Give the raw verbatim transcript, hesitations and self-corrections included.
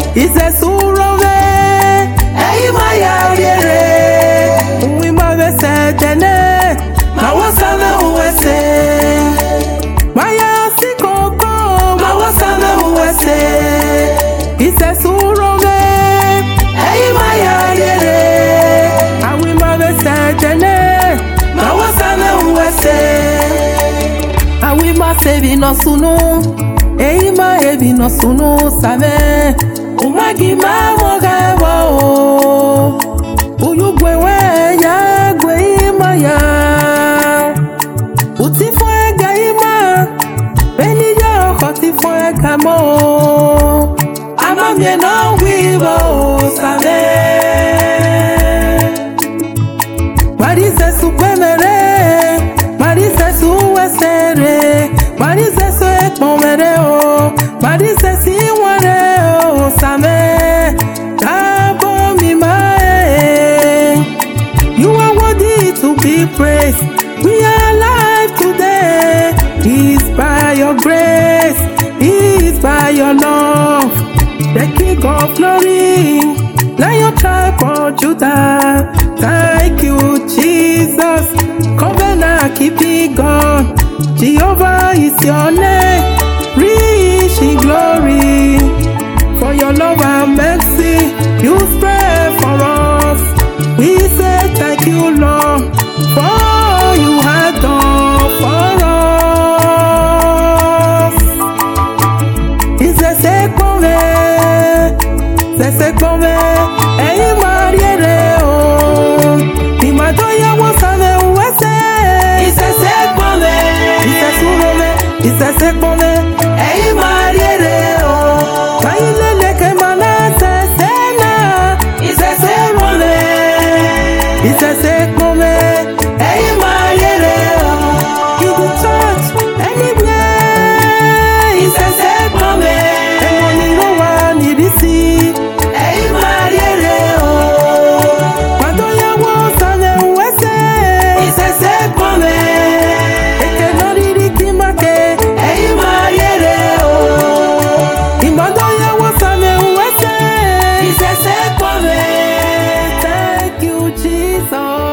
Ise surove, ei maya riere. Ui ma vese tene, ma wasana uwese. Maya si koko, ma wasana uwese. Ise surove, ei maya riere. Awi ma vese tene, ma wasana uwese. Awi ma sevi no sunu, ei ma evi no sunu save. Umagi ma moga wo uyu gwewe ya gwe ma ya uti fue ga ima beni yo khoti fue kamo ama mie no wibo save marise supemere marise suwesere marise so ekpomere o marise si ware o same tabo mi mae. You are worthy to be praised. We are alive today. It's by your grace, it's by your love. The King of glory, Lion tribe of Judah. Thank you, Jesus. Covenant keeping God. Jehovah is your name. Rich in glory. For your love and mercy, you spread for us. We say thank you, Lord, for all you have done for us. It's a second way, it's a second way. Hey, Maria, oh, Imatoya was on the west. It's a second way, it's a second way, it's a second way. Hey, Maria, oh, Kailele kemana sesena. It's a second way, it's a second way. Hey, Maria, oh, in the church, anywhere. It's a second way. And when you want to see. Hey, Maria, oh, Matoya was on the west. It's a second way. It cannot really keep my case. Hey, Maria, oh, Matoya was on the west. It's a second way. Thank you, Jesus.